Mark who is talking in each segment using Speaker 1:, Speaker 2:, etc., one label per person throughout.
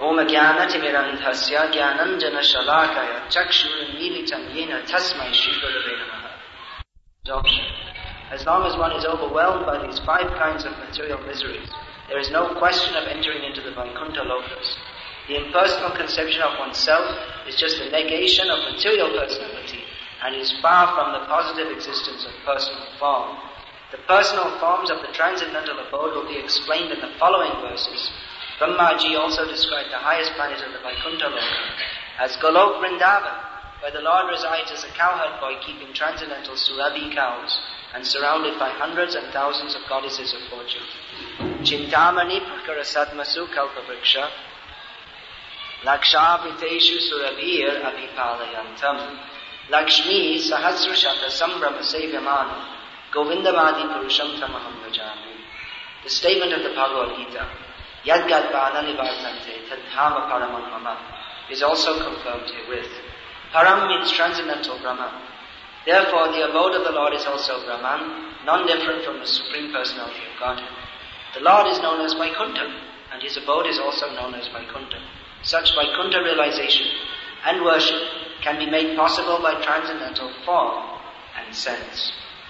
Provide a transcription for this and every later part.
Speaker 1: Om Jnanatimirandhasya Jnananjana Shalakaya Chakshurunmilitam Yena Tasmai Shri Gurave Namaha. Adoption. As long as one is overwhelmed by these 5 kinds of material miseries, there is no question of entering into the Vaikuntha Lokas. The impersonal conception of oneself is just a negation of material personality and is far from the positive existence of personal form. The personal forms of the transcendental abode will be explained in the following verses. Brahmaji also described the highest planet of the Vaikuntha Loka as Golok Vrindavan, where the Lord resides as a cowherd boy keeping transcendental Surabhi cows and surrounded by hundreds and thousands of goddesses of fortune. Chintamani Prakara Sadmasu Kalpavriksha Lakshavriteshu Surabhir Abhipalayantam Lakshmi Sahasrashata Sambrama Sevyamanu Govindamadi Purusham Tamaham Bhajami. The statement of the Bhagavad Gita, Yadgad Bhadani Vartante Tadhama Paramam Mama, is also confirmed herewith. Param means transcendental Brahman. Therefore, the abode of the Lord is also Brahman, non-different from the Supreme Personality of Godhead. The Lord is known as Vaikuntha, and his abode is also known as Vaikuntha. Such Vaikuntha realization and worship can be made possible by transcendental form and sense.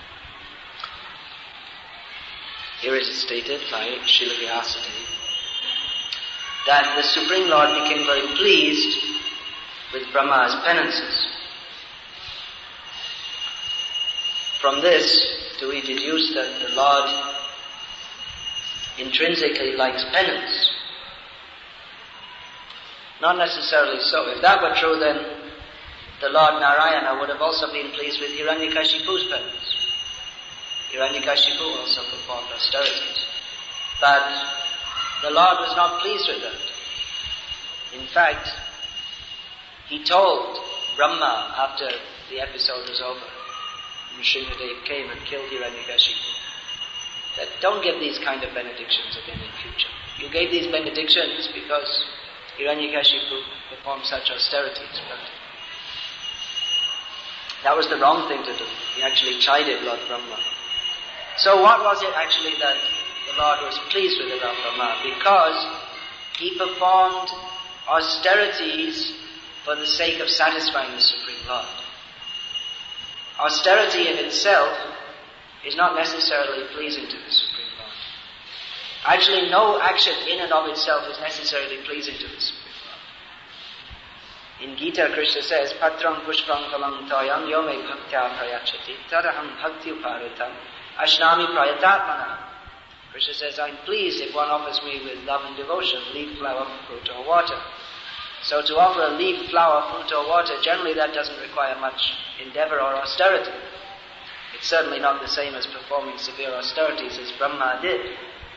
Speaker 1: Here it is stated by Srila Vyasadeva that the Supreme Lord became very pleased with Brahma's penances. From this, do we deduce that the Lord intrinsically likes penance? Not necessarily so. If that were true, then the Lord Narayana would have also been pleased with Hiranyakashipu's penance. Hiranyakashipu also performed austerities. But the Lord was not pleased with that. In fact, he told Brahma after the episode was over, Nrsimhadev came and killed Hiranyakashipu, that don't give these kind of benedictions again in future. You gave these benedictions because Hiranyakashipu performed such austerities, but that was the wrong thing to do. He actually chided Lord Brahma. So what was it actually that the Lord was pleased with about Brahma? Because he performed austerities for the sake of satisfying the Supreme Lord. Austerity in itself is not necessarily pleasing to the Supreme Lord. Actually, no action in and of itself is necessarily pleasing to the Supreme Lord. In Gita, Krishna says, Patram pushpam phalam toyam yome bhaktya prayachati tadaham bhakti uparitam ashnami prayatatmana. Krishna says, I'm pleased if one offers me with love and devotion, leaf, flower, fruit or water. So to offer a leaf, flower, fruit or water, generally that doesn't require much endeavor or austerity. It's certainly not the same as performing severe austerities as Brahma did.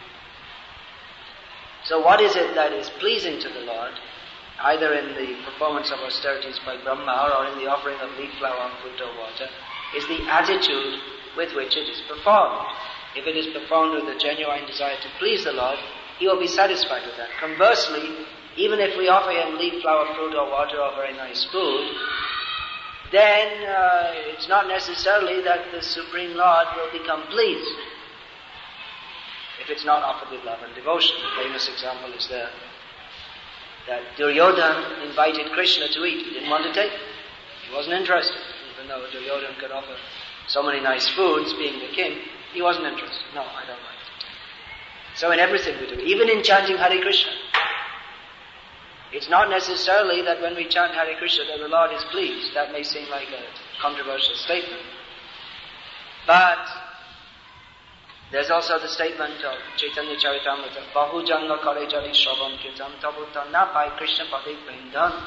Speaker 1: So what is it that is pleasing to the Lord, either in the performance of austerities by Brahma or in the offering of leaf, flower, fruit or water, is the attitude with which it is performed. If it is performed with a genuine desire to please the Lord, he will be satisfied with that. Conversely, even if we offer him leaf, flower, fruit or water or very nice food, then it's not necessarily that the Supreme Lord will become pleased if it's not offered with love and devotion. The famous example is there that Duryodhana invited Krishna to eat. He didn't want to take it. He wasn't interested. Even though Duryodhana could offer so many nice foods, being the king, he wasn't interested. No, I don't like it. So in everything we do, even in chanting Hare Krishna, it's not necessarily that when we chant Hare Krishna that the Lord is pleased. That may seem like a controversial statement. But there's also the statement of Chaitanya Charitamrita, Bahu Janga Kare Jali Shravan Kirtan Tabuta Na Pai Krishna Pade Prendan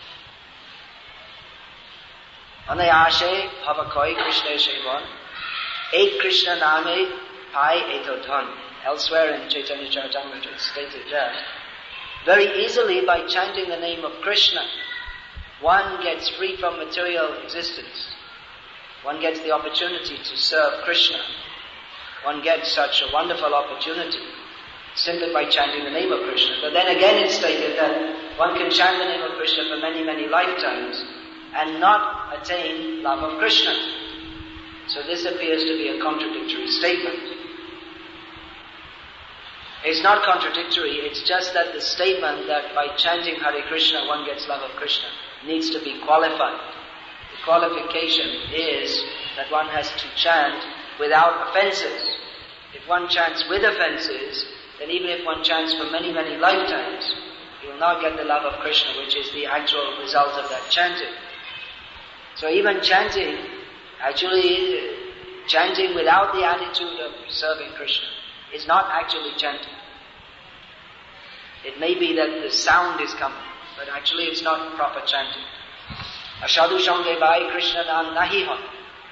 Speaker 1: Anayashe Bhavakoi Krishna Shevan Ek Krishna Name Pai Eto Dhan. Elsewhere in Chaitanya Charitamrita it's stated that very easily by chanting the name of Krishna, one gets free from material existence. One gets the opportunity to serve Krishna. One gets such a wonderful opportunity simply by chanting the name of Krishna. But then again it's stated that one can chant the name of Krishna for many, many lifetimes and not attain love of Krishna. So this appears to be a contradictory statement. It's not contradictory, it's just that the statement that by chanting Hare Krishna one gets love of Krishna needs to be qualified. The qualification is that one has to chant without offenses. If one chants with offenses, then even if one chants for many, many lifetimes, he will not get the love of Krishna, which is the actual result of that chanting. So even chanting, actually chanting without the attitude of serving Krishna is not actually chanting. It may be that the sound is coming, but actually it's not proper chanting. Ashadu Shange Bhai Krishna Nam Nahi Hon.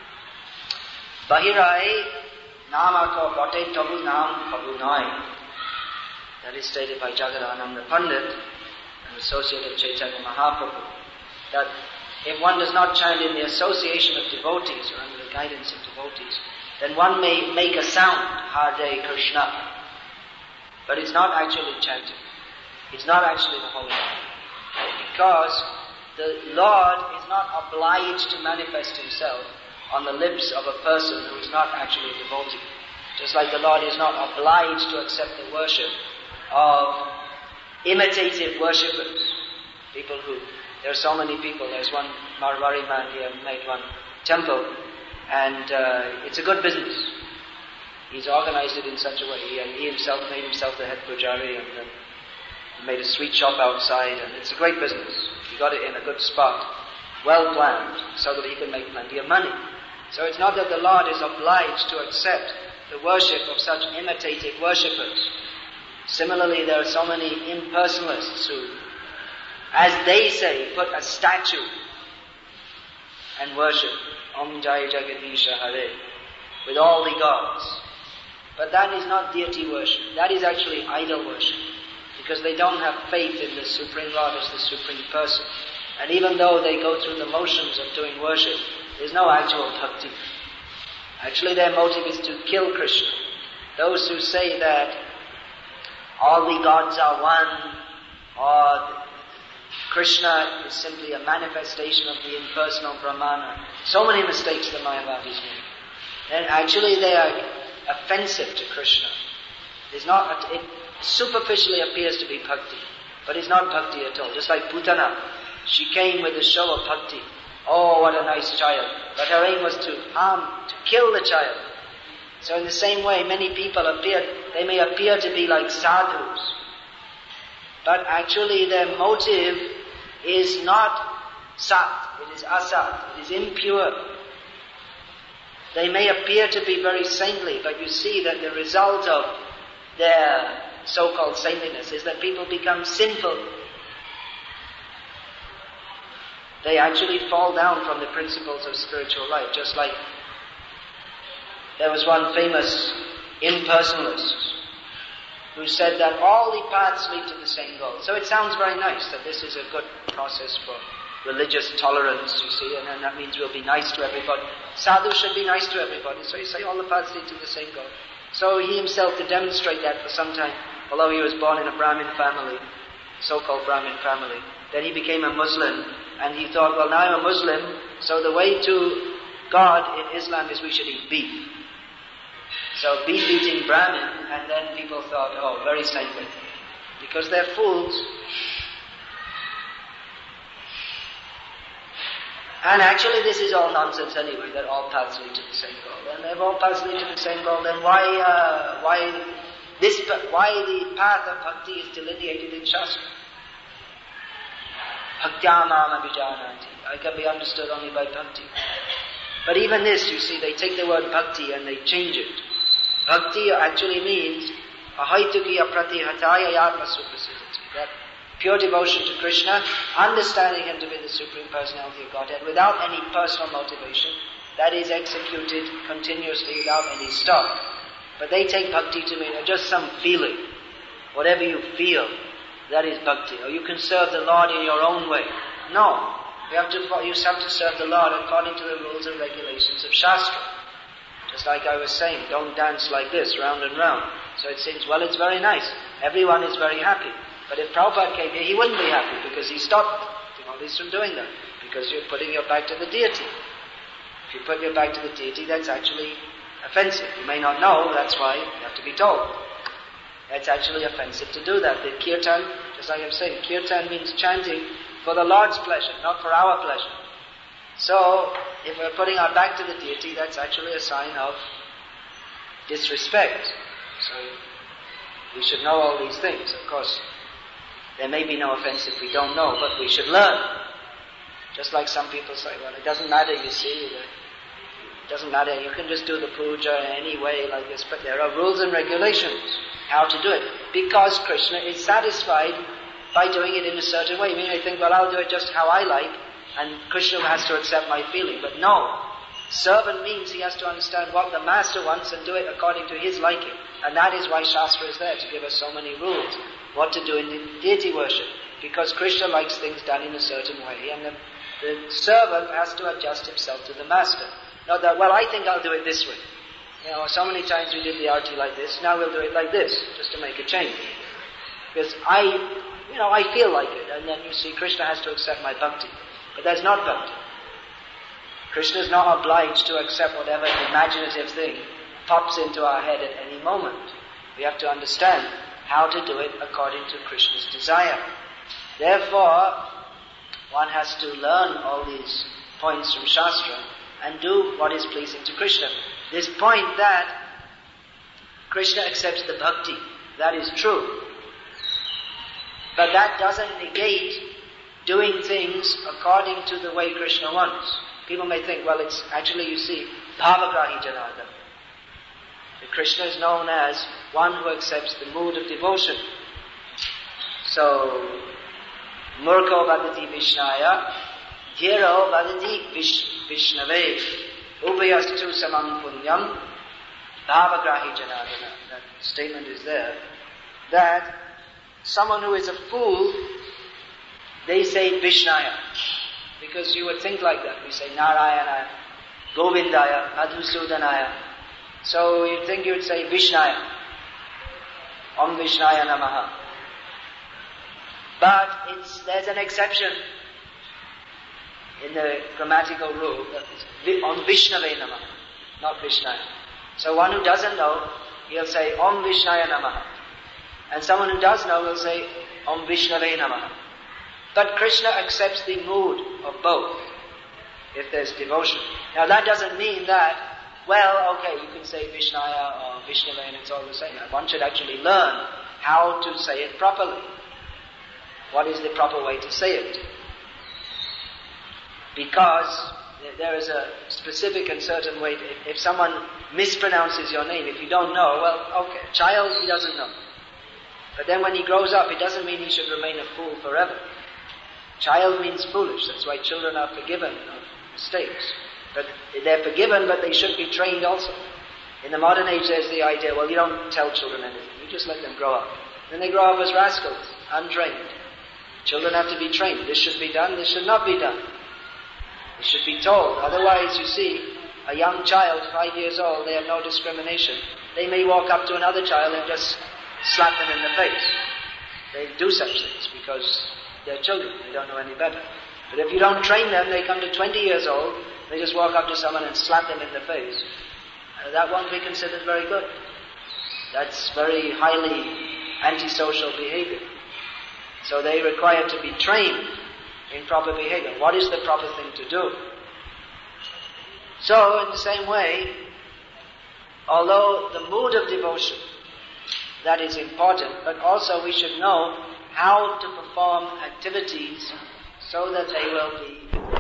Speaker 1: Bahirai Nama Ko Bote Tabu Nam Kabu Nai. That is stated by Jagadananda Pandit, an associate of Chaitanya Mahaprabhu, that if one does not chant in the association of devotees or under the guidance of devotees, then one may make a sound, Hare Krishna, but it's not actually chanting. It's not actually the holy name. Because the Lord is not obliged to manifest himself on the lips of a person who is not actually a devotee. Just like the Lord is not obliged to accept the worship of imitative worshippers. People who, there are so many people, there's one Marwari man here made one temple, and it's a good business. He's organized it in such a way. He himself made himself the head pujari, and made a sweet shop outside, and it's a great business. He got it in a good spot, well planned, so that he could make plenty of money. So it's not that the Lord is obliged to accept the worship of such imitative worshippers. Similarly, there are so many impersonalists who, as they say, put a statue and worship Om Jai Jagadisha Hare with all the gods. But that is not deity worship. That is actually idol worship, because they don't have faith in the Supreme Lord as the Supreme Person. And even though they go through the motions of doing worship, there's no actual bhakti. Actually, their motive is to kill Krishna. Those who say that all the gods are one, or Krishna is simply a manifestation of the impersonal Brahmana. So many mistakes the Mayavadis make. And actually they are offensive to Krishna. It superficially appears to be bhakti, but it's not bhakti at all. Just like Putana, she came with a show of bhakti. Oh, what a nice child. But her aim was to harm, to kill the child. So in the same way, many people they may appear to be like sadhus, but actually their motive is not sat, it is asat, it is impure. They may appear to be very saintly, but you see that the result of their so-called saintliness is that people become sinful. They actually fall down from the principles of spiritual life, just like there was one famous impersonalist who said that all the paths lead to the same goal. So it sounds very nice that this is a good process for religious tolerance, you see, and then that means we'll be nice to everybody. Sadhu should be nice to everybody, so you say all the paths lead to the same goal. So he himself could demonstrate that for some time, although he was born in a Brahmin family, so-called Brahmin family. Then he became a Muslim, and he thought, well, now I'm a Muslim, so the way to God in Islam is we should eat beef. So beef-eating Brahmin, and then people thought, oh, very saintly. Because they're fools. And actually this is all nonsense anyway, that all paths lead to the same goal. And if all paths lead to the same goal, then why the path of bhakti is delineated in Shastra? Bhaktyamam abhijanati. I can be understood only by bhakti. But even this, you see, they take the word bhakti and they change it. Bhakti actually means ahaitukiya pratihataya yatma suprasiddhati. That pure devotion to Krishna, understanding Him to be the Supreme Personality of Godhead without any personal motivation, that is executed continuously without any stop. But they take bhakti to mean just some feeling. Whatever you feel, that is bhakti. Or you can serve the Lord in your own way. No. You have to serve the Lord according to the rules and regulations of Shastra. Just like I was saying, don't dance like this, round and round. So it seems, well, it's very nice. Everyone is very happy. But if Prabhupada came here, he wouldn't be happy because he stopped devotees from doing that. Because you're putting your back to the deity. If you put your back to the deity, that's actually offensive. You may not know, that's why you have to be told. It's actually offensive to do that. The kirtan, just like I'm saying, kirtan means chanting for the Lord's pleasure, not for our pleasure. So, if we're putting our back to the deity, that's actually a sign of disrespect. So, we should know all these things. Of course, there may be no offense if we don't know, but we should learn. Just like some people say, well, it doesn't matter, you see, it doesn't matter, you can just do the puja in any way like this, but there are rules and regulations how to do it, because Krishna is satisfied by doing it in a certain way. You may think, well, I'll do it just how I like, and Krishna has to accept my feeling, but no. Servant means he has to understand what the master wants and do it according to his liking, and that is why Shastra is there, to give us so many rules, what to do in deity worship, because Krishna likes things done in a certain way, and the servant has to adjust himself to the master. Not that, well, I think I'll do it this way. So many times we did the arti like this, now we'll do it like this, just to make a change. Because I feel like it, and then you see Krishna has to accept my bhakti. But that's not bhakti. Krishna is not obliged to accept whatever imaginative thing pops into our head at any moment. We have to understand how to do it according to Krishna's desire. Therefore, one has to learn all these points from Shastra and do what is pleasing to Krishna. This point that Krishna accepts the bhakti, that is true. But that doesn't negate doing things according to the way Krishna wants. People may think, well, it's actually, you see, Bhavagrahi Janardana. Krishna is known as one who accepts the mood of devotion. So, Murko vadati Vishnaya, Dhiro vadati Vishnave, Upayastu samam punyam, Bhavagrahi Janardana. That statement is there. That someone who is a fool, they say Vishnaya. Because you would think like that. We say Narayana, Govindaya, Madhusudanaya. So you'd think you would say Vishnaya. Om Vishnaya Namaha. But there's an exception in the grammatical rule. Om Vishnave Namaha, not Vishnaya. So one who doesn't know, he'll say Om Vishnaya Namaha. And someone who does know will say Om Vishnave Namaha. But Krishna accepts the mood of both, if there's devotion. Now that doesn't mean that, well, okay, you can say Vishnaya or Vishnava and it's all the same. One should actually learn how to say it properly. What is the proper way to say it? Because there is a specific and certain way. If someone mispronounces your name, if you don't know, well, okay, child, he doesn't know. But then when he grows up, it doesn't mean he should remain a fool forever. Child means foolish. That's why children are forgiven of mistakes. But they're forgiven, but they should be trained also. In the modern age, there's the idea, well, you don't tell children anything. You just let them grow up. Then they grow up as rascals, untrained. Children have to be trained. This should be done, this should not be done. They should be told. Otherwise, you see, a young child, 5 years old, they have no discrimination. They may walk up to another child and just slap them in the face. They do such things because they're children. They don't know any better. But if you don't train them, they come to 20 years old, they just walk up to someone and slap them in the face. That won't be considered very good. That's very highly antisocial behavior. So they require to be trained in proper behavior. What is the proper thing to do? So, in the same way, although the mood of devotion, that is important, but also we should know how to perform activities so that they will be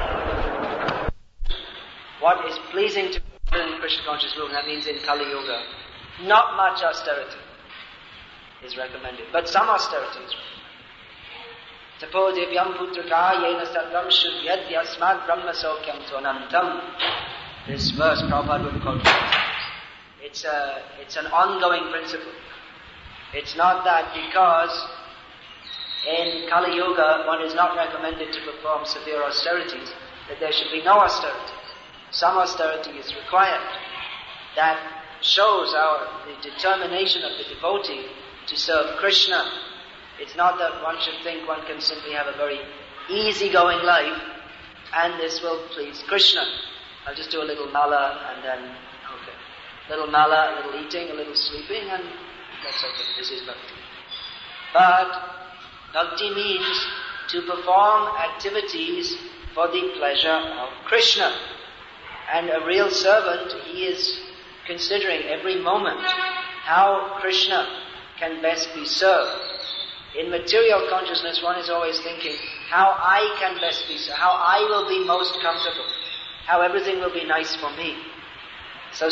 Speaker 1: what is pleasing to in Krishna conscious movement. That means in Kali Yuga, not much austerity is recommended, but some austerity is recommended. Tapodivyam putraka yena satvam shudyad yasmad brahma sokyam sonantam. This verse Prabhupada would quote. It's an ongoing principle. It's not that because in Kali Yuga one is not recommended to perform severe austerities, that there should be no austerities. Some austerity is required. That shows the determination of the devotee to serve Krishna. It's not that one should think one can simply have a very easygoing life and this will please Krishna. I'll just do a little mala and then, okay. Little mala, a little eating, a little sleeping, and that's okay, this is bhakti. But bhakti means to perform activities for the pleasure of Krishna. And a real servant, he is considering every moment how Krishna can best be served. In material consciousness, one is always thinking how I can best be served, how I will be most comfortable, how everything will be nice for me. So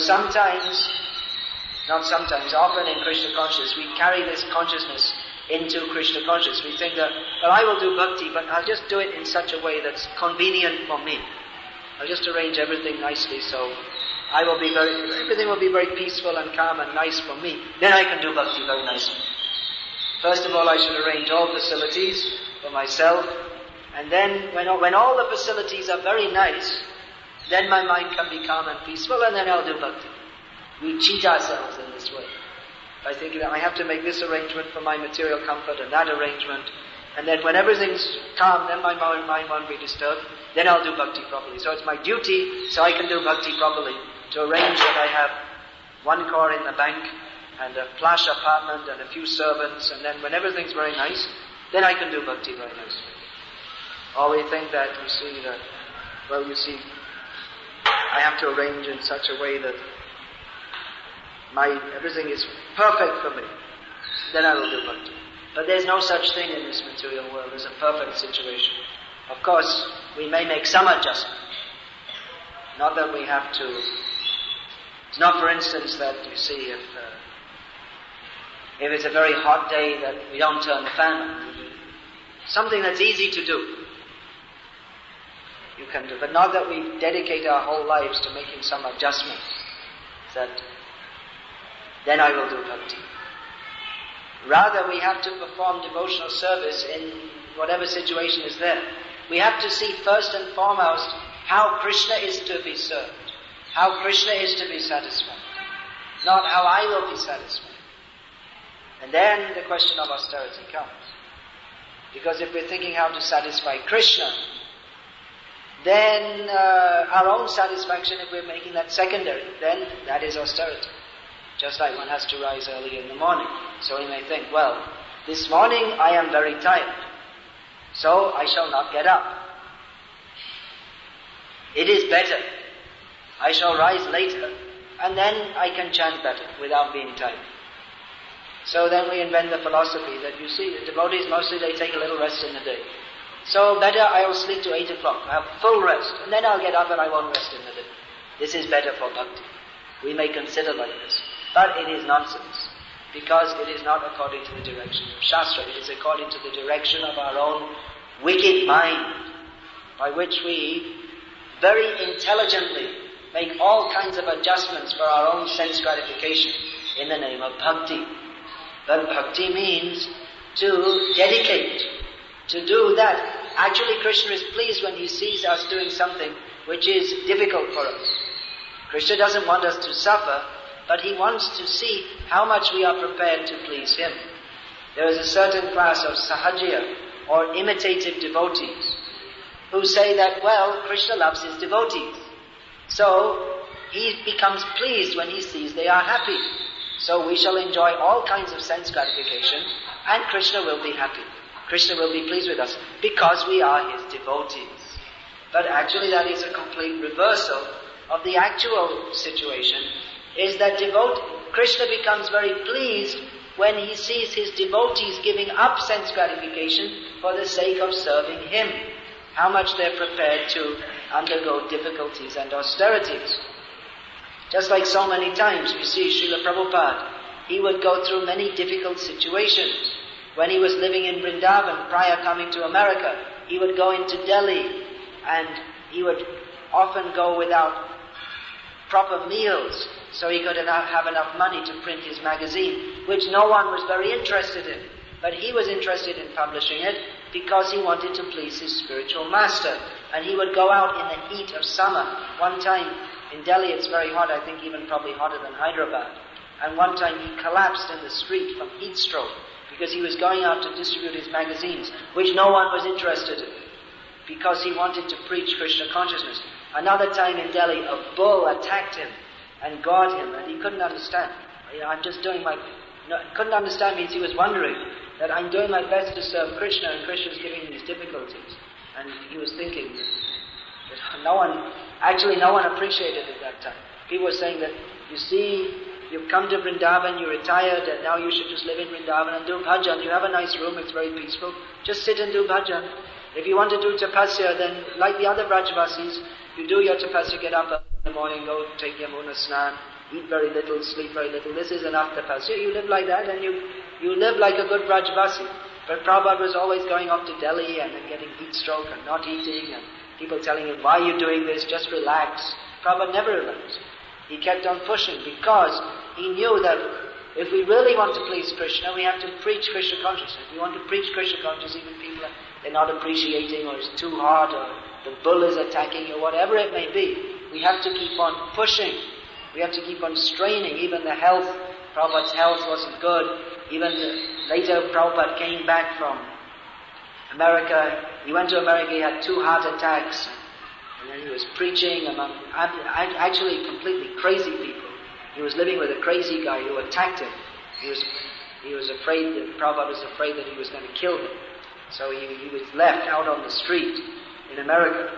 Speaker 1: often in Krishna consciousness, we carry this consciousness into Krishna consciousness. We think that, well, I will do bhakti, but I'll just do it in such a way that's convenient for me. I'll just arrange everything nicely so everything will be very peaceful and calm and nice for me. Then I can do bhakti very nicely. First of all, I should arrange all facilities for myself, and then when all the facilities are very nice, then my mind can be calm and peaceful, and then I'll do bhakti. We cheat ourselves in this way by thinking that I have to make this arrangement for my material comfort and that arrangement, and then when everything's calm, then my mind won't be disturbed, then I'll do bhakti properly. So it's my duty, so I can do bhakti properly, to arrange that I have 1 crore in the bank and a flash apartment and a few servants, and then when everything's very nice, then I can do bhakti very nicely. Or we think that, I have to arrange in such a way that everything is perfect for me. Then I will do bhakti. But there's no such thing in this material world as a perfect situation. Of course, we may make some adjustment. Not that we have to. It's not, for instance, that you see if it's a very hot day that we don't turn the fan on. Something that's easy to do. You can do. But not that we dedicate our whole lives to making some adjustment. That then I will do bhakti. Rather, we have to perform devotional service in whatever situation is there. We have to see first and foremost how Krishna is to be served, how Krishna is to be satisfied, not how I will be satisfied. And then the question of austerity comes. Because if we're thinking how to satisfy Krishna, then our own satisfaction, if we're making that secondary, then that is austerity. Just like one has to rise early in the morning. So he may think, well, this morning I am very tired, so I shall not get up. It is better. I shall rise later, and then I can chant better without being tired. So then we invent the philosophy that, you see, the devotees mostly they take a little rest in the day. So better I will sleep to 8 o'clock, I have full rest, and then I'll get up and I won't rest in the day. This is better for bhakti. We may consider like this. But it is nonsense, because it is not according to the direction of Shastra. It is according to the direction of our own wicked mind, by which we very intelligently make all kinds of adjustments for our own sense gratification in the name of bhakti. But bhakti means to dedicate, to do that. Actually, Krishna is pleased when he sees us doing something which is difficult for us. Krishna doesn't want us to suffer, but he wants to see how much we are prepared to please him. There is a certain class of sahajiya, or imitative devotees, who say that, well, Krishna loves his devotees. So, he becomes pleased when he sees they are happy. So we shall enjoy all kinds of sense gratification, and Krishna will be happy. Krishna will be pleased with us, because we are his devotees. But actually that is a complete reversal of the actual situation, is that Krishna becomes very pleased when he sees his devotees giving up sense gratification for the sake of serving him. How much they're prepared to undergo difficulties and austerities. Just like so many times we see Srila Prabhupada, he would go through many difficult situations. When he was living in Vrindavan prior coming to America, he would go into Delhi and he would often go without proper meals, so he could have enough money to print his magazine, which no one was very interested in. But he was interested in publishing it because he wanted to please his spiritual master. And he would go out in the heat of summer. One time in Delhi it's very hot, I think even probably hotter than Hyderabad. And one time he collapsed in the street from heat stroke because he was going out to distribute his magazines, which no one was interested in, because he wanted to preach Krishna consciousness. Another time in Delhi, a bull attacked him and gored him, and he couldn't understand. I'm just doing my couldn't understand means he was wondering that I'm doing my best to serve Krishna and Krishna is giving me these difficulties. And he was thinking that no one appreciated it at that time. People were saying that, you see, you've come to Vrindavan, you're retired, and now you should just live in Vrindavan and do bhajan. You have a nice room, it's very peaceful. Just sit and do bhajan. If you want to do tapasya, then like the other Brajvasis, you do your tapasya, get up in the morning, go take Yamuna Snan, eat very little, sleep very little. This is enough tapasya. You live like that and you live like a good Brajvasi. But Prabhupada was always going off to Delhi and then getting heat stroke and not eating and people telling him, why are you doing this? Just relax. Prabhupada never relaxed. He kept on pushing because he knew that if we really want to please Krishna, we have to preach Krishna consciousness. If we want to preach Krishna consciousness, even people they're not appreciating or it's too hard or the bull is attacking or whatever it may be, we have to keep on pushing. We have to keep on straining. Even the health, Prabhupada's health wasn't good. Even later Prabhupada came back from America. He went to America, he had 2 heart attacks. And then he was preaching among actually completely crazy people. He was living with a crazy guy who attacked him. He was afraid that Prabhupada was afraid that he was going to kill him. So he was left out on the street in America.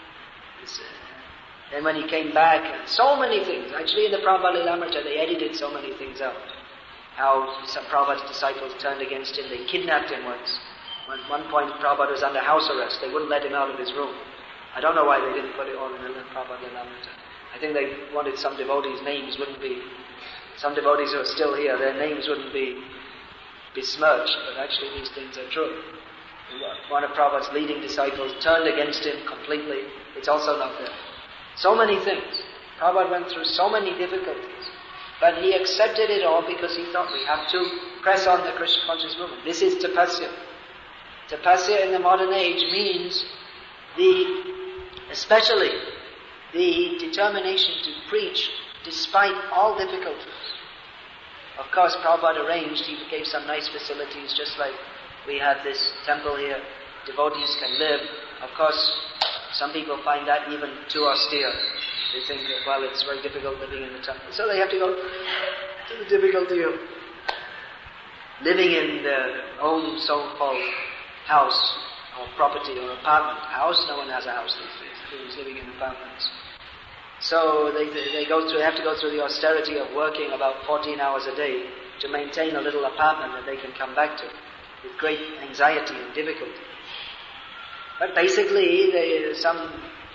Speaker 1: Then when he came back, so many things. Actually in the Prabhupada Lilamrita they edited so many things out. How some Prabhupada's disciples turned against him, they kidnapped him once. At one point Prabhupada was under house arrest, they wouldn't let him out of his room. I don't know why they didn't put it all in the Prabhupada Lilamrita. I think they wanted some devotees' names wouldn't be, some devotees who are still here, their names wouldn't be besmirched, but actually these things are true. One of Prabhupada's leading disciples turned against him completely. It's also not there. So many things. Prabhupada went through so many difficulties. But he accepted it all because he thought we have to press on the Krishna conscious movement. This is tapasya. Tapasya in the modern age means especially the determination to preach despite all difficulties. Of course, Prabhupada arranged, he gave some nice facilities, just like we have this temple here, devotees can live. Of course, some people find that even too austere. They think, well, it's very difficult living in the temple. So they have to go to the difficulty of living in their own so-called house or property or apartment. House, no one has a house these days. Everyone's living in apartments. So they have to go through the austerity of working about 14 hours a day to maintain a little apartment that they can come back to with great anxiety and difficulty. But basically, there are some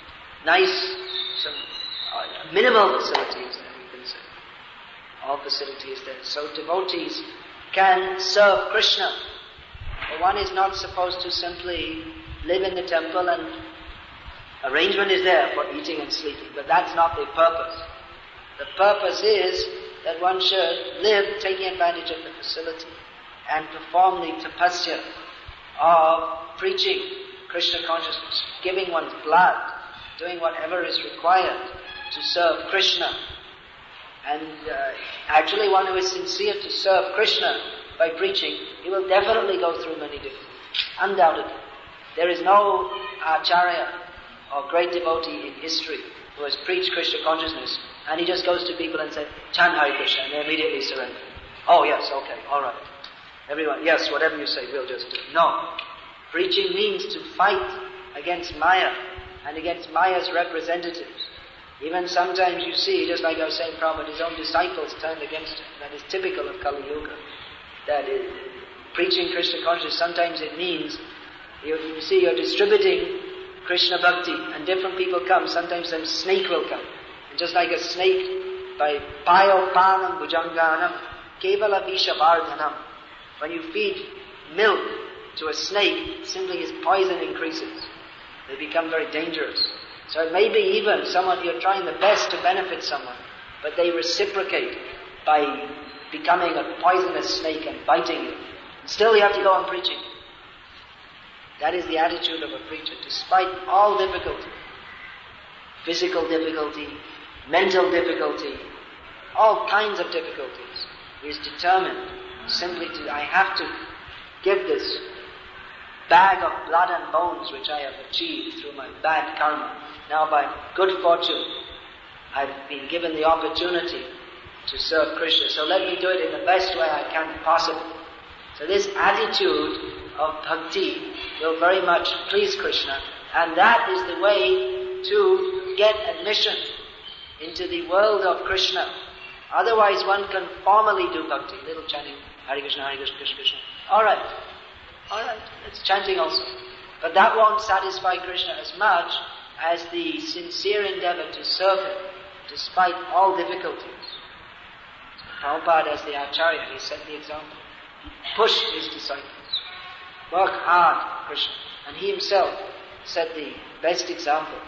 Speaker 1: minimal facilities there, you can say. All facilities there. So devotees can serve Krishna. But one is not supposed to simply live in the temple and arrangement is there for eating and sleeping, but that's not the purpose. The purpose is that one should live taking advantage of the facility and perform the tapasya of preaching Krishna consciousness, giving one's blood, doing whatever is required to serve Krishna. And actually one who is sincere to serve Krishna by preaching, he will definitely go through many difficulties, undoubtedly. There is no acharya or great devotee in history who has preached Krishna consciousness and he just goes to people and says, chant Hare Krishna, and they immediately surrender. Oh yes, okay, alright. Everyone, yes, whatever you say, we'll just do. No. Preaching means to fight against Maya and against Maya's representatives. Even sometimes you see, just like I was saying, Prabhupada, his own disciples turned against him. That is typical of Kali Yuga. That is, preaching Krishna consciousness, sometimes it means, you see, you're distributing Krishna bhakti and different people come. Sometimes a snake will come. And just like a snake, by payo panam bhujanganam, kevala visha vardhanam. When you feed milk to a snake, simply his poison increases. They become very dangerous. So it may be even someone, you're trying the best to benefit someone, but they reciprocate by becoming a poisonous snake and biting you. And still you have to go on preaching. That is the attitude of a preacher, despite all difficulty. Physical difficulty, mental difficulty, all kinds of difficulties. He is determined simply to, I have to give this bag of blood and bones which I have achieved through my bad karma. Now by good fortune, I've been given the opportunity to serve Krishna. So let me do it in the best way I can possible. So this attitude of bhakti will very much please Krishna, and that is the way to get admission into the world of Krishna. Otherwise one can formally do bhakti, little chanting, Hare Krishna, Krishna Krishna. Alright, it's chanting also. But that won't satisfy Krishna as much as the sincere endeavor to serve him, despite all difficulties. So Prabhupada, as the Acharya, he set the example. He pushed his disciples. Work hard, Krishna. And he himself set the best example.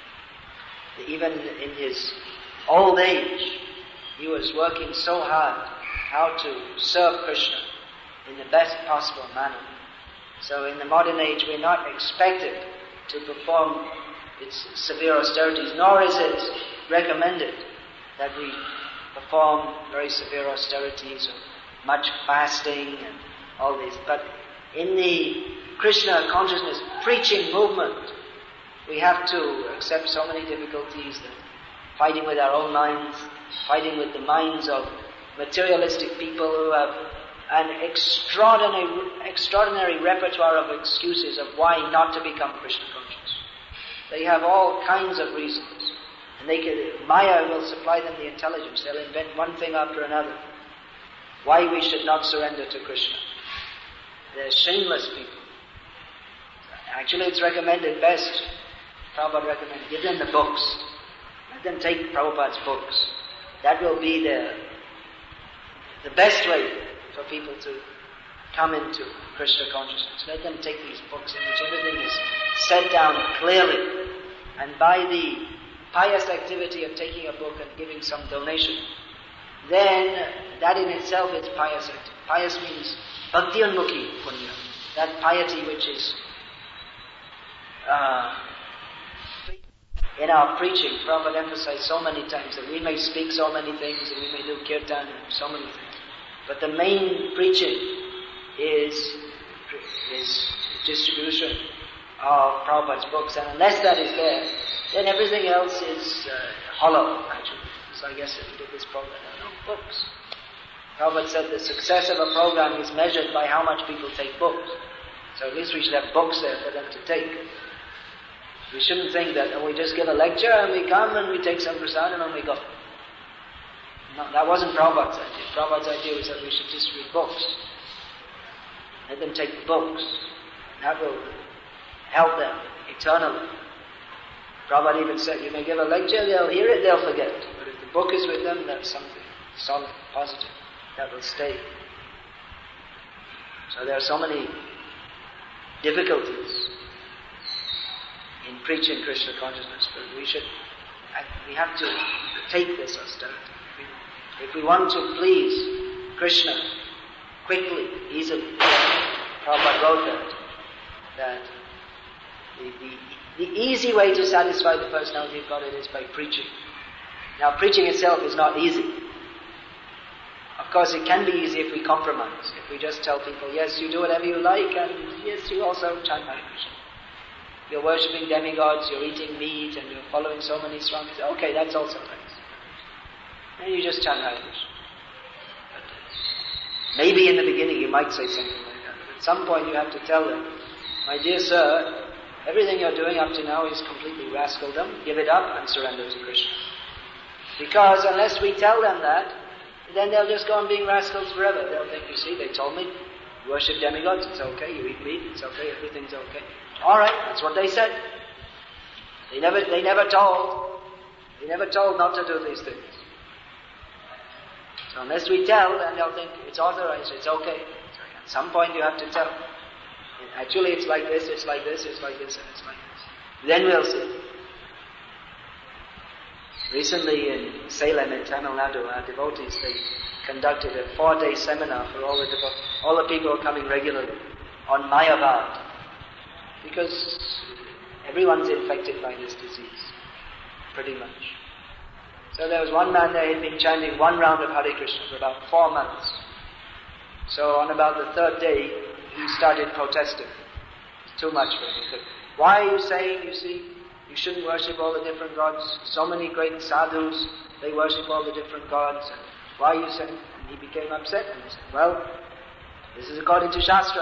Speaker 1: Even in his old age, he was working so hard how to serve Krishna in the best possible manner. So in the modern age, we're not expected to perform its severe austerities, nor is it recommended that we perform very severe austerities or much fasting and all this. But in the Krishna consciousness preaching movement, we have to accept so many difficulties, that fighting with our own minds, fighting with the minds of materialistic people who have an extraordinary repertoire of excuses of why not to become Krishna conscious. They have all kinds of reasons. And Maya will supply them the intelligence. They'll invent one thing after another. Why we should not surrender to Krishna. They're shameless people. Actually, it's recommended best. Prabhupada recommended, give them the books. Let them take Prabhupada's books. That will be the best way for people to come into Krishna consciousness. Let them take these books in which everything is set down clearly. And by the pious activity of taking a book and giving some donation, then that in itself is pious activity. Pious means bhakti unmukhi punya. That piety which is in our preaching. Prabhupada emphasized so many times that we may speak so many things and we may do kirtan and so many things. But the main preaching is distribution of Prabhupada's books, and unless that is there, then everything else is hollow, actually. So I guess if we did this program, there are no books. Prabhupada said the success of a program is measured by how much people take books. So at least we should have books there for them to take. We shouldn't think that we just give a lecture and we come and we take some prasad and then we go. No, that wasn't Prabhupada's idea. Prabhupada's idea was that we should distribute books. Let them take the books. That will help them eternally. Prabhupada even said, you may give a lecture, they'll hear it, they'll forget. But if the book is with them, that's something solid, positive, that will stay. So there are so many difficulties in preaching Krishna consciousness, but we have to take this austerity. If we want to please Krishna quickly, easily, Prabhupada wrote that the easy way to satisfy the personality of Godhead is by preaching. Now, preaching itself is not easy. Of course, it can be easy if we compromise. If we just tell people, yes, you do whatever you like, and yes, you also chant Hare Krishna. You're worshipping demigods, you're eating meat, and you're following so many swamis. Okay, that's also nice. And you just chant Hare Krishna. Maybe in the beginning you might say something like that. But at some point you have to tell them, my dear sir, everything you're doing up to now is completely rascaldom. Give it up and surrender to Krishna. Because unless we tell them that, then they'll just go on being rascals forever. They'll think, you see, they told me, you worship demigods, it's okay. You eat meat, it's okay. Everything's okay. All right, that's what they said. They never told not to do these things. So unless we tell, then they'll think it's authorized, it's okay. So at some point you have to tell. Actually, it's like this, it's like this, it's like this, and it's like this. Then we'll see. Recently in Salem in Tamil Nadu, our devotees, they conducted a 4-day seminar for all the people who are coming regularly on Mayavad. Because everyone's infected by this disease, pretty much. So there was one man there, he'd been chanting one round of Hare Krishna for about 4 months. So on about the 3rd day, he started protesting. It's too much for him. Why are you saying, you see, you shouldn't worship all the different gods? So many great sadhus, they worship all the different gods. And Why are you saying? And he became upset and he said, well, this is according to Shastra.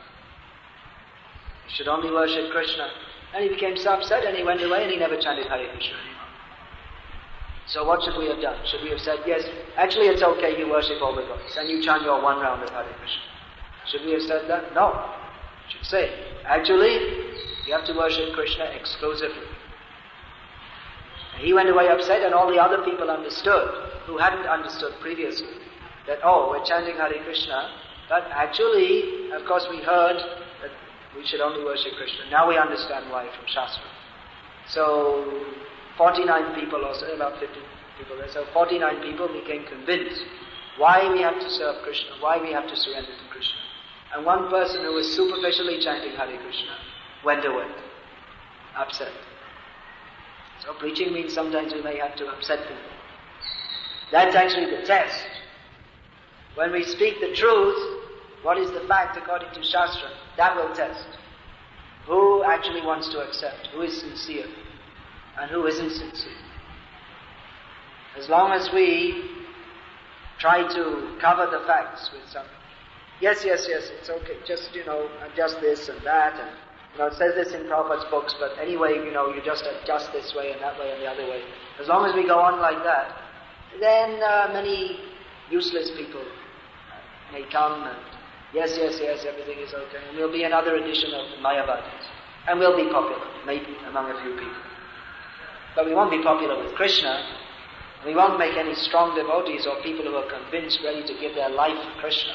Speaker 1: You should only worship Krishna. And he became so upset and he went away and he never chanted Hare Krishna anymore. So what should we have done? Should we have said, yes, actually it's okay, you worship all the gods and you chant your one round of Hare Krishna? Should we have said that? No. We should say, actually, you have to worship Krishna exclusively. And he went away upset and all the other people understood, who hadn't understood previously, that, oh, we're chanting Hare Krishna, but actually, of course we heard that we should only worship Krishna. Now we understand why from Shastra. So, 49 people or so, about 50 people there, so 49 people became convinced why we have to serve Krishna, why we have to surrender to Krishna. And one person who was superficially chanting Hare Krishna went away, upset. So preaching means sometimes we may have to upset people. That's actually the test. When we speak the truth, what is the fact according to Shastra? That will test. Who actually wants to accept? Who is sincere? And who isn't sincere? As long as we try to cover the facts with something. Yes, it's okay, just, adjust this and that, and, it says this in Prabhupada's books, but anyway, you just adjust this way and that way and the other way. As long as we go on like that, then many useless people may come and yes, everything is okay. And we'll be another edition of Mayavadis. And we'll be popular, maybe among a few people. But we won't be popular with Krishna. We won't make any strong devotees or people who are convinced, ready to give their life for Krishna.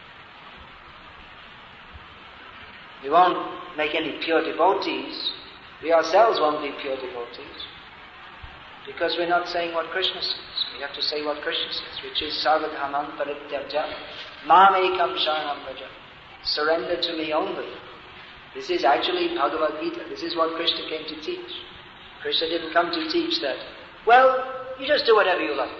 Speaker 1: We won't make any pure devotees. We ourselves won't be pure devotees. Because we're not saying what Krishna says. We have to say what Krishna says, which is Sarvadhamam Parityajya Mam Ekam Sharanam Vraja. Surrender to me only. This is actually Bhagavad Gita. This is what Krishna came to teach. Krishna didn't come to teach that, well, you just do whatever you like.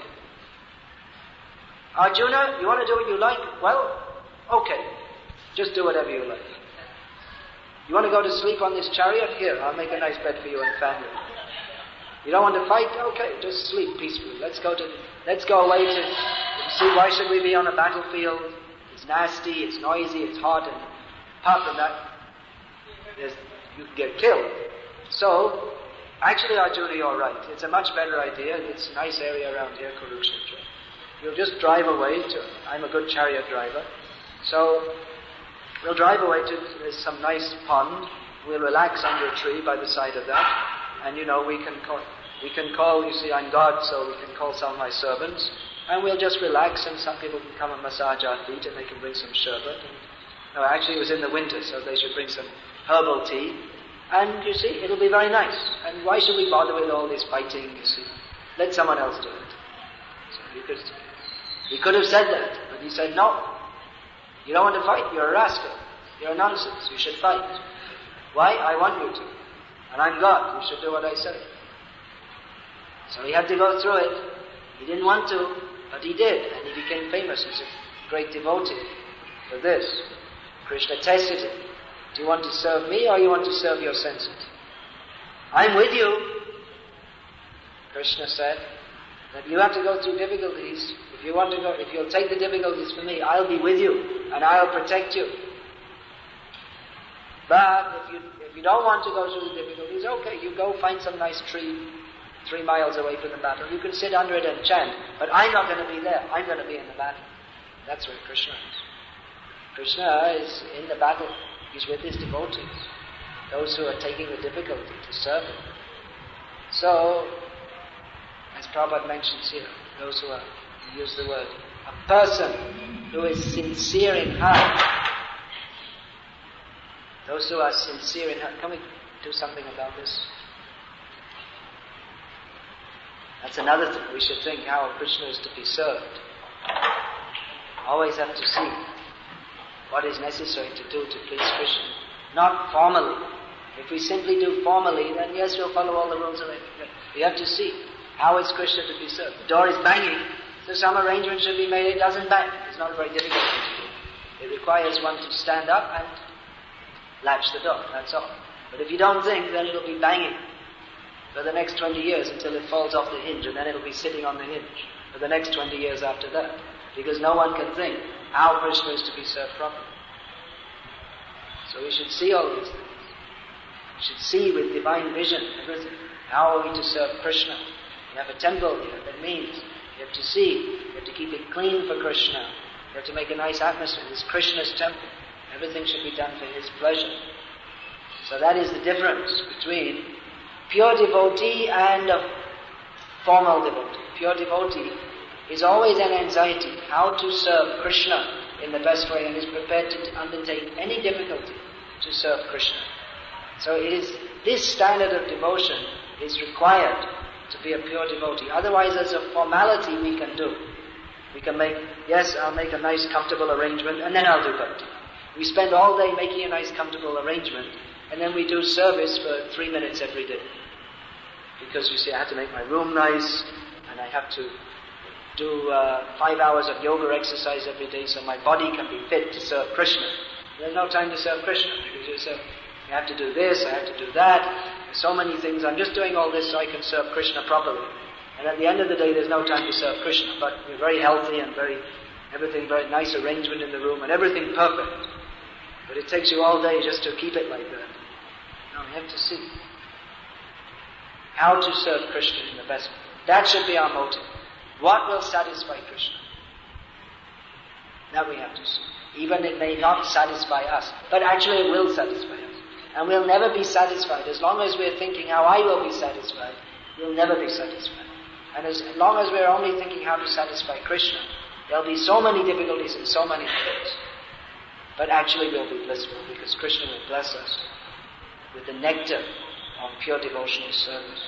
Speaker 1: Arjuna, you want to do what you like? Well, okay. Just do whatever you like. You want to go to sleep on this chariot? Here, I'll make a nice bed for you and family. You don't want to fight? Okay, just sleep peacefully. Let's go away to see, why should we be on a battlefield? It's nasty, it's noisy, it's hot, and apart from that, you can get killed. So, actually, Arjuna, you're right. It's a much better idea. It's a nice area around here, Kurukshetra. You'll just drive away I'm a good chariot driver. So, we'll drive away to, there's some nice pond. We'll relax under a tree by the side of that. And we can call, you see, I'm God, so we can call some of my servants. And we'll just relax, and some people can come and massage our feet, and they can bring some sherbet. Actually it was in the winter, so they should bring some herbal tea. And you see, it'll be very nice. And why should we bother with all this fighting, you see? Let someone else do it. So he could have said that, but he said, no. You don't want to fight, you're a rascal. You're a nonsense, you should fight. Why? I want you to. And I'm God, you should do what I say. So he had to go through it. He didn't want to, but he did, and he became famous. He's a great devotee for this. Krishna tested him. Do you want to serve me or you want to serve your senses? I'm with you. Krishna said that you have to go through difficulties. If you'll take the difficulties for me, I'll be with you and I'll protect you. But if you don't want to go through the difficulties, okay, you go find some nice tree 3 miles away from the battle. You can sit under it and chant, but I'm not going to be there. I'm going to be in the battle. That's where Krishna is. Krishna is in the battle. He's with his devotees, those who are taking the difficulty to serve him. So, as Prabhupada mentions here, those who use the word, a person who is sincere in heart. Those who are sincere in heart. Can we do something about this? That's another thing. We should think how Krishna is to be served. Always have to see what is necessary to do to please Krishna. Not formally. If we simply do formally, then yes, we'll follow all the rules of it. We have to see how is Krishna to be served. The door is banging, so some arrangement should be made. It doesn't bang. It's not a very difficult thing to do. It requires one to stand up and latch the door. That's all. But if you don't think, then it'll be banging for the next 20 years until it falls off the hinge, and then it'll be sitting on the hinge. for the next 20 years after that. Because no one can think how Krishna is to be served properly. So we should see all these things. We should see with divine vision everything. How are we to serve Krishna? You have a temple here. That means you have to see. You have to keep it clean for Krishna. You have to make a nice atmosphere. This is Krishna's temple. Everything should be done for His pleasure. So that is the difference between pure devotee and a formal devotee. Pure devotee is always an anxiety how to serve Krishna in the best way and is prepared to undertake any difficulty to serve Krishna. So it is this standard of devotion is required to be a pure devotee. Otherwise, as a formality we can do. We can I'll make a nice comfortable arrangement and then I'll do bhakti. We spend all day making a nice comfortable arrangement and then we do service for 3 minutes every day. Because you see, I have to make my room nice and I have to do 5 hours of yoga exercise every day so my body can be fit to serve Krishna. There's no time to serve Krishna because you say, I have to do this, I have to do that. There's so many things. I'm just doing all this so I can serve Krishna properly. And at the end of the day, there's no time to serve Krishna. But you're very healthy and everything very nice arrangement in the room and everything perfect. But it takes you all day just to keep it like that. No, you have to see how to serve Krishna in the best way. That should be our motive. What will satisfy Krishna? That we have to see. Even it may not satisfy us, but actually it will satisfy us. And we'll never be satisfied. As long as we're thinking how I will be satisfied, we'll never be satisfied. And as long as we're only thinking how to satisfy Krishna, there'll be so many difficulties and so many things. But actually we'll be blissful because Krishna will bless us with the nectar of pure devotional service.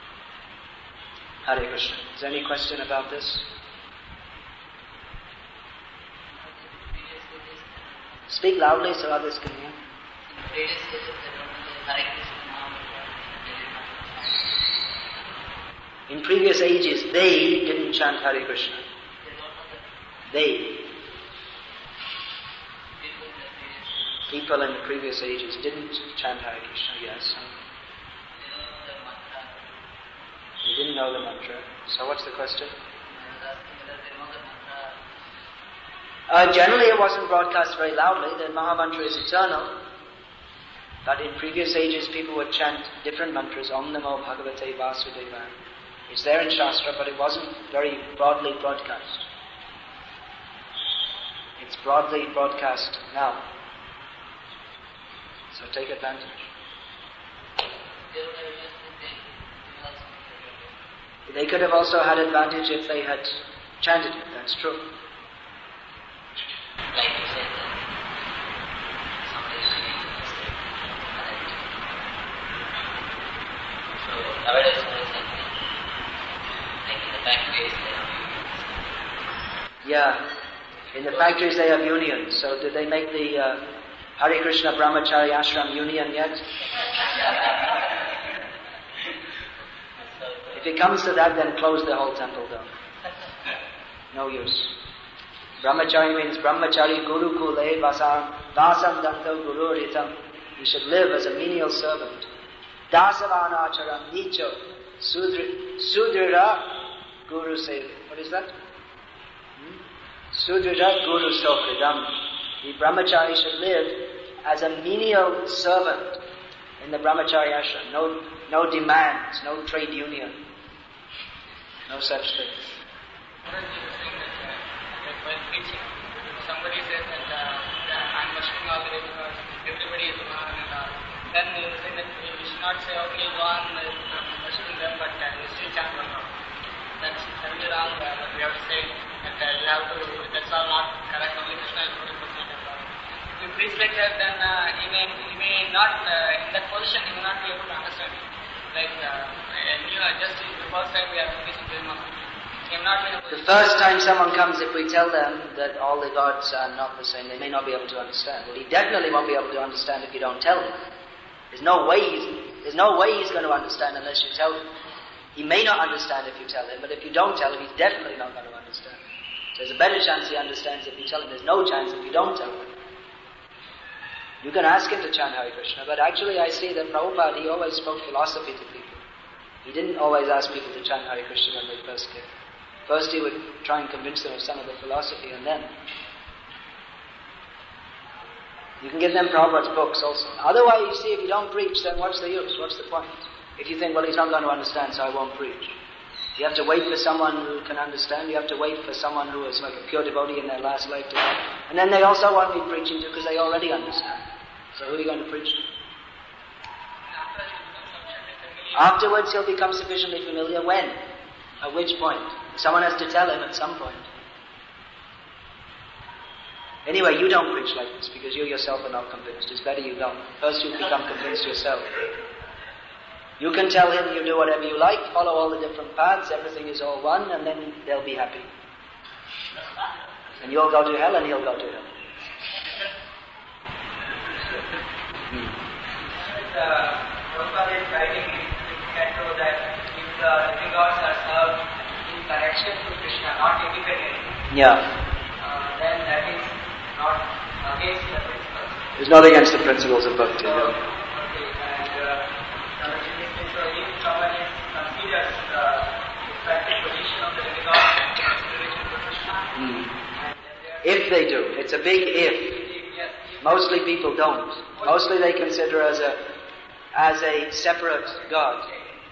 Speaker 1: Hare Krishna. Is there any question about this? Speak loudly so others can hear. In previous ages, they didn't chant Hare Krishna. They. People in the previous ages didn't chant Hare Krishna, yes. They didn't know the mantra. So what's the question? Generally it wasn't broadcast very loudly. The Mahamantra is eternal. But in previous ages people would chant different mantras. Om Namo Bhagavate Vasudevaya. It's there in Shastra, but it wasn't very broadly broadcast. It's broadly broadcast now. So take advantage. They could have also had advantage if they had chanted it, that's true.
Speaker 2: Like you said, somebody is doing a mistake. So nowadays, like in the factories, they have unions.
Speaker 1: Yeah, in the factories they have unions. So did they make the Hare Krishna Brahmachari Ashram union yet? If it comes to that, then close the whole temple down. No use. Brahmachari means Brahmachari Guru Kule Vasam Danto Guru Ritam. You should live as a menial servant. Dasavana Acharam Nicho Sudrira Guru Sevi. What is that? Sudrira Guru Sokridam. The Brahmachari should live as a menial servant in the Brahmachari ashram. No demands, no trade union. No such thing.
Speaker 2: While preaching, somebody says that I'm worshipping all the way because everybody is one, and then you say that we should not say, okay, go on worshipping them, but we still chant one now. That's very wrong. But we have to say that you have to, that's all not correct, only Krishna is 40% and all. If you preach like that, then he may not, in that position, he may not be able to understand it. Like, just the first time we are preaching to him,
Speaker 1: the first time someone comes, if we tell them that all the gods are not the same, they may not be able to understand. Well, he definitely won't be able to understand if you don't tell him. There's no way he's going to understand unless you tell him. He may not understand if you tell him, but if you don't tell him, he's definitely not going to understand. So there's a better chance he understands if you tell him. There's no chance if you don't tell him. You can ask him to chant Hare Krishna, but actually I see that Prabhupada, he always spoke philosophy to people. He didn't always ask people to chant Hare Krishna when they first came. First he would try and convince them of some of the philosophy, and then you can give them Prabhupada's books also. Otherwise, you see, if you don't preach, then what's the use? What's the point? If you think, well, he's not going to understand, so I won't preach. You have to wait for someone who can understand. You have to wait for someone who is like a pure devotee in their last life to come. And then they also won't be preaching to because they already understand. So who are you going to preach to? Afterwards, he'll become sufficiently familiar. When? At which point? Someone has to tell him at some point. Anyway, you don't preach like this because you yourself are not convinced. It's better you don't. First you become convinced yourself. You can tell him you do whatever you like, follow all the different paths, everything is all one, and then they'll be happy. And you'll go to hell and he'll go to hell.
Speaker 2: Prabhupada is writing that if the demigods are served in connection to Krishna, not independently, then that is not against the principles.
Speaker 1: It's not against the principles of bhakti.
Speaker 2: So, so if someone considers the practical position of the demigods in consideration to Krishna,
Speaker 1: if they do, it's a big if.
Speaker 2: Yes.
Speaker 1: Mostly people don't. Mostly they consider as a separate God.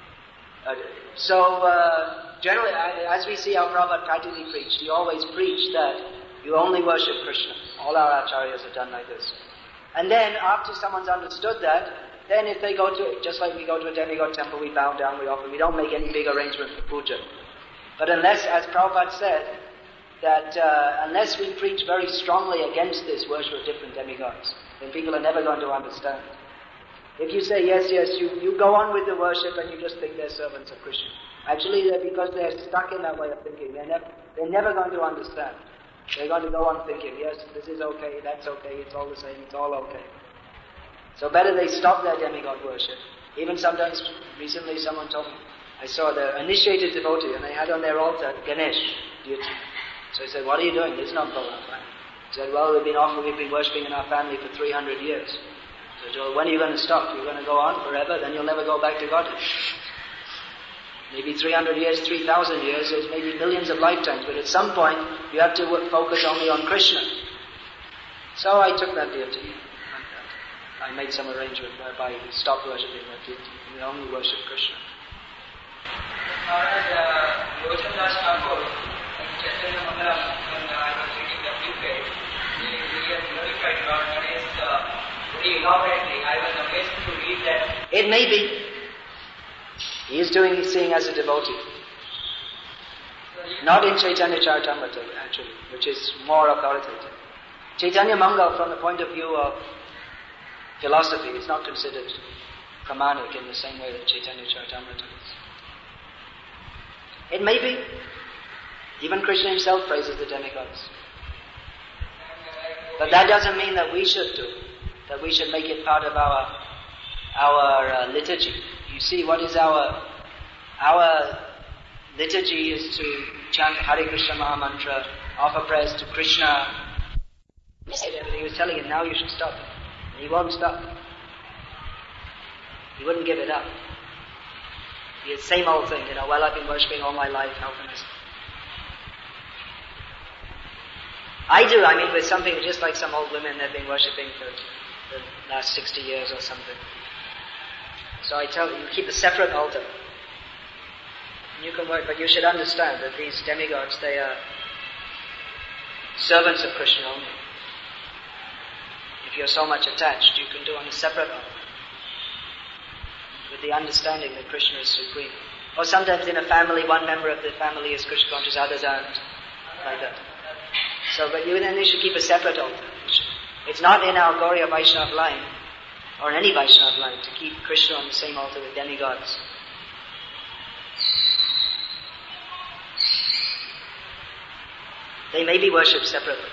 Speaker 1: Generally, as we see how Prabhupada practically preached, he always preached that you only worship Krishna. All our acharyas have done like this. And then, after someone's understood that, then if they go to, just like we go to a demigod temple, we bow down, we offer, we don't make any big arrangement for puja. But unless, as Prabhupada said, that unless we preach very strongly against this worship of different demigods, then people are never going to understand. If you say, yes, you go on with the worship and you just think they're servants of Krishna. Actually, because they're stuck in that way of thinking, they're never going to understand. They're going to go on thinking, yes, this is okay, that's okay, it's all the same, it's all okay. So better they stop their demigod worship. Even sometimes, recently someone told me, I saw the initiated devotee and they had on their altar Ganesh deity. So he said, what are you doing? This is not Bhagavan. He said, well, we've been worshipping in our family for 300 years. So he said, well, when are you going to stop? You're going to go on forever, then you'll never go back to Godhead. Maybe 300 years, 3,000 years, there's maybe millions of lifetimes, but at some point, you have to focus only on Krishna. So I took that deity. I made some arrangement whereby we stopped worshipping that deity. We only worship Krishna.
Speaker 2: Yogandas Thakur, in Chaitanya Mangalam, when I was reading the preface, he has glorified God, that is, very elaborately. I was amazed to read that.
Speaker 1: It may be. He is seeing as a devotee. Not in Chaitanya Charitamrita, actually, which is more authoritative. Chaitanya Mangal, from the point of view of philosophy, is not considered pramanic in the same way that Chaitanya Charitamrita is. It may be. Even Krishna himself praises the demigods. But that doesn't mean that we should do, that we should make it part of our liturgy. You see, what is our liturgy is to chant Hare Krishna Mahamantra, offer prayers to Krishna. He was telling him, now you should stop. And he won't stop. He wouldn't give it up. The same old thing, well, I've been worshipping all my life, how can I stop? I do, with something just like some old women, they've been worshipping for the last 60 years or something. So I tell you, keep a separate altar. You can work, but you should understand that these demigods, they are servants of Krishna only. If you're so much attached, you can do on a separate altar, with the understanding that Krishna is supreme. Or sometimes in a family, one member of the family is Krishna conscious, others aren't, like that. So, but you should keep a separate altar. It's not in our Gauriya Vaishnava line, or in any Vaishnava line, to keep Krishna on the same altar with demigods. They may be worshipped separately.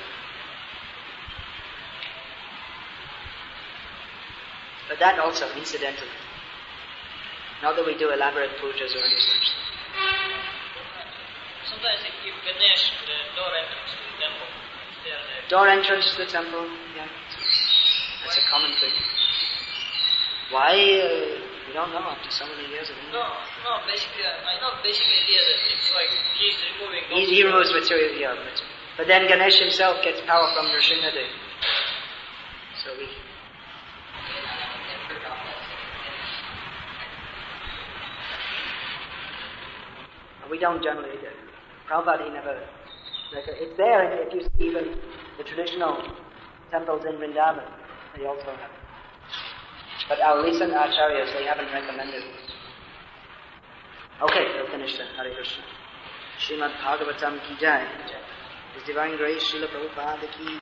Speaker 1: But that also, incidentally. Not that we do elaborate pujas or any such thing.
Speaker 2: Sometimes they keep Ganesh the door entrance to the temple.
Speaker 1: Door entrance to the temple, yeah. That's a common thing. Why? You don't know after so many years of India.
Speaker 2: No, basically, I know basic idea that it's like he's removing...
Speaker 1: He removes material, yeah. But then Ganesh himself gets power from Nrsimhadev. So we don't generally... Prabhupada, he never... It's there, and if you see even the traditional temples in Vrindavan, they also have it. But our recent acharyas, they haven't recommended it. Okay, we'll finish then. Hare Krishna. Srimad Bhagavatam ki jai. His Divine Grace, Srila Prabhupada ki